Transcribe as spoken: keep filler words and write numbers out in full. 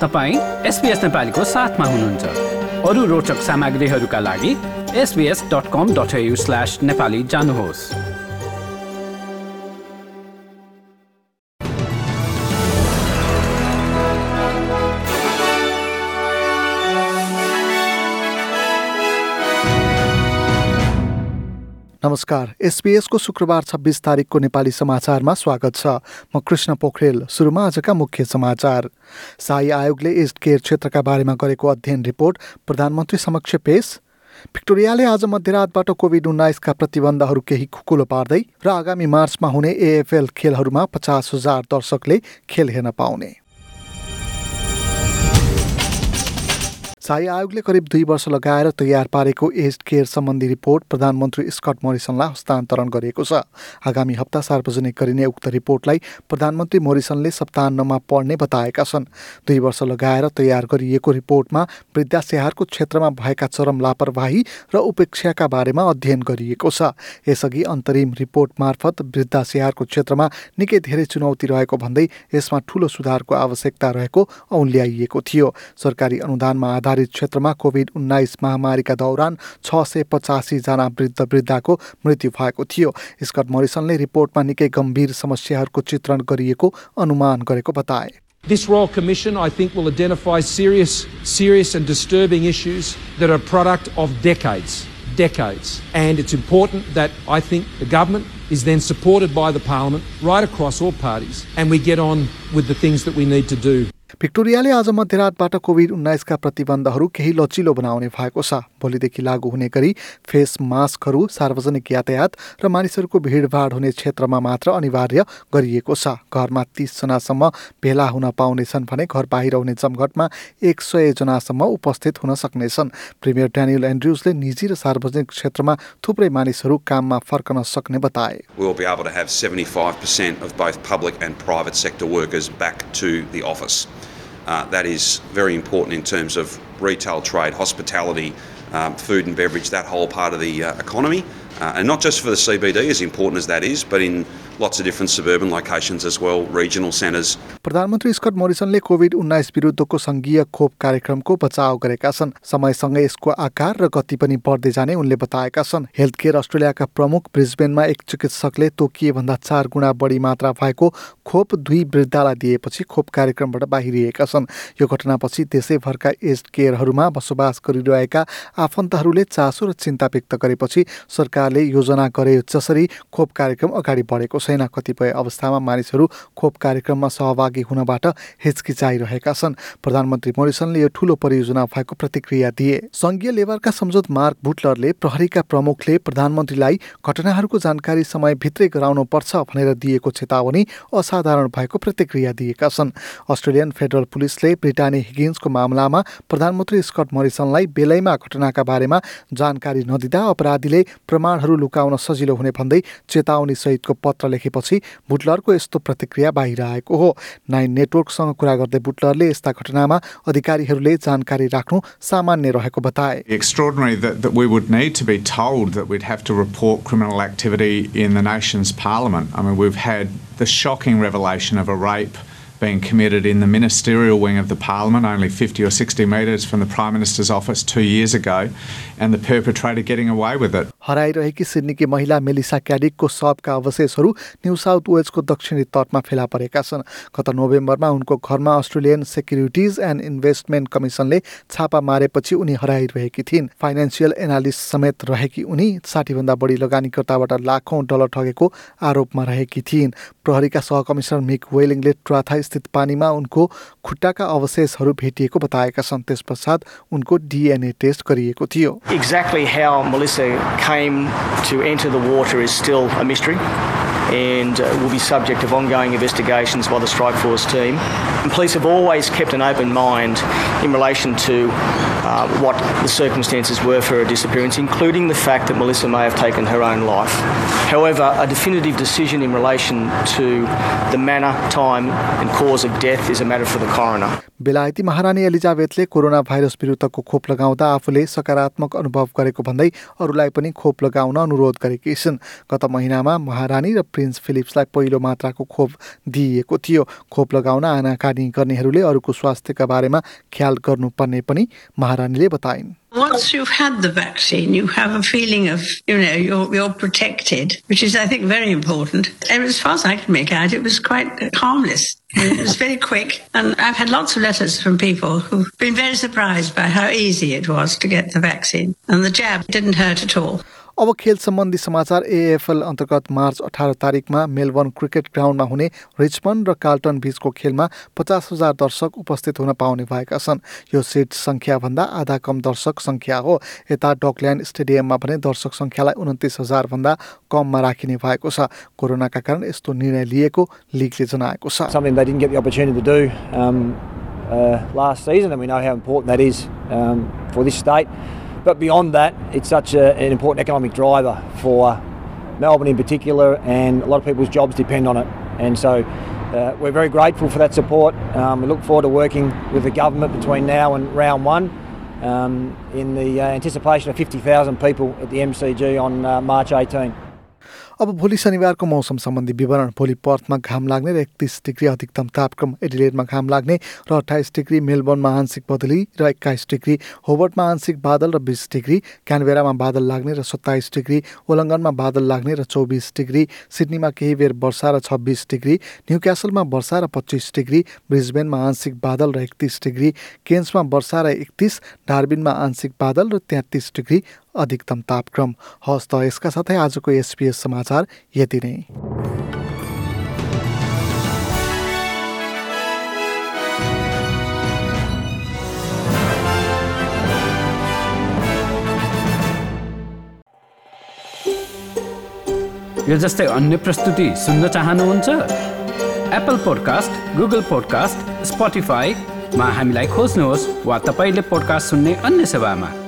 तपाईं एसबीएस नेपालीको साथमा हुनुहुन्छ। अरू रोचक सामग्रीहरूका लागि S B S dot com dot A U slash Nepali जानुहोस्। नमस्कार, एसबीएस को शुक्रबार छब्बीस तारिकको नेपाली समाचारमा स्वागत छ। म कृष्ण पोखरेल। सुरुमा आजका मुख्य समाचार। शाही आयोगले एज्ड केयर क्षेत्रका बारेमा गरेको अध्ययन रिपोर्ट प्रधानमन्त्री समक्ष पेश। भिक्टोरियाले आज मध्यरातबाट कोभिड उन्नाइसका प्रतिबन्धहरू केही खुकुलो पार्दै र आगामी मार्चमा हुने एएफएल खेलहरूमा पचास हजार दर्शकले खेल हेर्न पाउने। शाही आयोगले करिब दुई वर्ष लगाएर तयार पारेको एज्ड केयर सम्बन्धी रिपोर्ट प्रधानमन्त्री स्कट मोरिसनलाई हस्तान्तरण गरिएको छ। आगामी हप्ता सार्वजनिक गरिने उक्त रिपोर्टलाई प्रधानमन्त्री मोरिसनले सप्ताहन्नमा पढ्ने बताएका छन्। दुई वर्ष लगाएर तयार गरिएको रिपोर्टमा वृद्धास्याहारको क्षेत्रमा भएका चरम लापरवाही र उपेक्षाका बारेमा अध्ययन गरिएको छ। यसअघि अन्तरिम रिपोर्ट मार्फत वृद्धास्याहारको क्षेत्रमा निकै धेरै चुनौती रहेको भन्दै यसमा ठूलो सुधारको आवश्यकता रहेको औल्याइएको थियो। सरकारी अनुदानमा आधारित क्षेत्रमा कोभिड उन्नाइस महामारीका दौरान छ सय पचासी जना वृद्ध वृद्धाको मृत्यु भएको थियो। स्कट मोरिसनले रिपोर्टमा निकै गम्भीर समस्याहरूको चित्रण गरिएको अनुमान गरेको बताए। This Royal Commission, I think, will identify serious, serious and disturbing issues that are a product of decades, decades. And it's important that I think the government is then supported by the Parliament right across all parties and we get on with the things that we need to do. भिक्टोरियाले आज मध्यरातबाट covid उन्नाइसका प्रतिबन्धहरू केही लचिलो बनाउने भएको छ। भोलिदेखि लागू हुने गरी फेस मास्कहरू सार्वजनिक यातायात र मानिसहरूको भिडभाड हुने क्षेत्रमा मात्र अनिवार्य गरिएको छ। घरमा तीस जनासम्म भेला हुन पाउनेछन् भने घर बाहिर हुने जमघटमा एक सय जनासम्म उपस्थित हुन सक्नेछन्। प्रिमियर ड्यानियल एन्ड्रुजले निजी र सार्वजनिक क्षेत्रमा थुप्रै मानिसहरू काममा फर्कन सक्ने बताए। We will be able to have seventy-five percent of both public and private sector workers back to the office. Uh, that is very important in terms of retail trade, hospitality, um, food and beverage, that whole part of the uh, economy. Uh, and not just for the C B D, as important as that is, but in lots of different suburban locations as well, regional centres. प्रधानमन्त्री Scott मोरिसनले COVID उन्नाइस विरुद्धको संघीय खोप कार्यक्रमको बचाव गरेका छन्। समयसँगै यसको आकार र गति पनि बढ्दै जाने उनले बताएका छन्। हेल्थ केयर अस्ट्रेलियाका प्रमुख ब्रिस्बेनमा एक चिकित्सकले तोकिए भन्दा चार गुणा बढी मात्रा भएको खोप दुई वृद्धलाई दिएपछि खोप कार्यक्रमबाट बाहिरिएका छन्। यो घटनापछि देशैभरका एज्ड केयरहरूमा बसोबास गरिरहेका आफन्तहरूले चासो र चिन्ता व्यक्त गरेपछि सरकारले योजना गरे जसरी खोप कार्यक्रम अगाडि बढेको छैन। कतिपय अवस्थामा मानिसहरू खोप कार्यक्रममा सहभागी हुनबाट हिचकिचाइरहेका छन्। प्रधानमन्त्री मोरिसनले यो ठूलो परियोजना भएको प्रतिक्रिया दिए। संघीय लेबरका संसद मार्क बुटलरले प्रहरीका प्रमुखले प्रधानमन्त्रीलाई घटनाहरूको जानकारी समयभित्रै गराउनु पर्छ भनेर दिएको चेतावनी असाधारण भएको प्रतिक्रिया दिएका छन्। अस्ट्रेलियन फेडरल पुलिसले ब्रिटानी हिगिन्सको मामलामा प्रधानमन्त्री स्कट मोरिसनलाई बेलैमा घटनाका बारेमा जानकारी नदिँदा अपराधीले प्रमाणहरू लुकाउन सजिलो हुने भन्दै चेतावनी सहितको पत्र लेखेपछि बुटलरको यस्तो प्रतिक्रिया बाहिर आएको हो। नाइन नेटवर्कसँग कुरा गर्दै बुटलरले यस्ता घटनामा अधिकारीहरूले जानकारी राख्नु सामान्य रहेको बताए। Extraordinary that, that we would need to be told that we'd have to report criminal activity in the nation's parliament. I mean, we've had the shocking revelation of a rape being committed in the ministerial wing of the parliament, only fifty or sixty metres from the Prime Minister's office two years ago, and the perpetrator getting away with it. हराइरहेकी सिडनीकी महिला Melissa क्याडिकको शवका अवशेषहरू new south वेल्सको दक्षिणी तटमा फेला परेका छन्। गत नोभेम्बरमा उनको घरमा अस्ट्रेलियन सेक्युरिटिज एन्ड इन्भेस्टमेन्ट कमिसनले छापा मारेपछि उनी हराइरहेकी थिइन्। फाइनेन्सियल एनालिस्ट समेत रहेकी उनी साठी भन्दा बढी लगानीकर्ताबाट लाखौं डलर ठगेको आरोपमा रहेकी थिइन्। प्रहरीका सहकमिसनर मिक वेलिङले ट्राथा स्थित पानीमा उनको खुट्टाका अवशेषहरू भेटिएको बताएका छन्। त्यसपश्चात उनको डीएनए टेस्ट गरिएको थियो। Exactly how Melissa came to enter the water is still a mystery and uh, will be subject of ongoing investigations by the Strike Force team. And police have always kept an open mind in relation to uh, what the circumstances were for her disappearance, including the fact that Melissa may have taken her own life. However, a definitive decision in relation to the manner, time and cause of death is a matter for the coroner. बेलायती महारानी एलिजाबेथले corona virus विरुद्धको खोप लगाउँदा आफूले सकारात्मक अनुभव गरेको भन्दै अरूलाई पनि खोप लगाउन अनुरोध गरेकी छिन्। गत महिनामा महारानी र प्रिन्स फिलिप्सलाई पहिलो मात्राको खोप दिइएको थियो। खोप लगाउन आनाकानी गर्नेहरूले अरूको स्वास्थ्यका बारेमा ख्याल गर्नुपर्ने पनि महारानीले बताइन्। Once you've had the vaccine, you have a feeling of, you know, you're, you're protected, which is, I think, very important. And as far as I can make out, it was quite harmless. It was very quick. And I've had lots of letters from people who've been very surprised by how easy it was to get the vaccine. And the jab didn't hurt at all. अब खेल सम्बन्धी समाचार। AFL अन्तर्गत March अठार तारिकमा Melbourne cricket ग्राउन्डमा हुने Richmond र Carlton बीचको खेलमा पचास हजार दर्शक उपस्थित हुन पाउने भएका छन्। यो सिट सङ्ख्याभन्दा आधा कम दर्शक सङ्ख्या हो। यता डकल्यान्ड स्टेडियममा भने दर्शक सङ्ख्यालाई उन्तिस हजार भन्दा कममा राखिने भएको छ। कोरोनाका कारण यस्तो निर्णय लिएको लिगले जनाएको छ। Something they didn't get the opportunity to do um, uh, last season, and we know how important that is um, for this state. But beyond that, it's such a, an important economic driver for Melbourne in particular, and a lot of people's jobs depend on it. And so uh, we're very grateful for that support. Um, we look forward to working with the government between now and round one um, in the uh, anticipation of fifty thousand people at the M C G on uh, March eighteenth. अब भोलि शनिबारको मौसम सम्बन्धी विवरण। भोलि पर्थमा घाम लाग्ने र एकतीस डिग्री अधिकतम तापक्रम, एडिलेडमा घाम लाग्ने र अट्ठाइस डिग्री, मेलबर्नमा आंशिक बदली र एक्काइस डिग्री, होबर्टमा आंशिक बादल र बीस डिग्री, क्यानबेरामा बादल लाग्ने र सत्ताइस डिग्री, वोलङ्गनमा बादल लाग्ने र चौबिस डिग्री, सिडनीमा केही बेर वर्षा र छब्बिस डिग्री, न्युक्यासलमा वर्षा र पच्चिस डिग्री, ब्रिस्बेनमा आंशिक बादल र एकतीस डिग्री, केन्समा वर्षा र एकतीस, डार्बिनमा आंशिक बादल र तेत्तीस डिग्री अधिकतम तापक्रम। हस् त यसका साथै आजको एसपीएस समाचार यति नै। यो जस्तै अन्य प्रस्तुति सुन्न चाहनुहुन्छ? एप्पल पोडकास्ट, गुगल पोडकास्ट, स्पोटिफाईमा हामीलाई खोज्नुहोस् वा तपाईले पोडकास्ट सुन्ने अन्य सेवामा।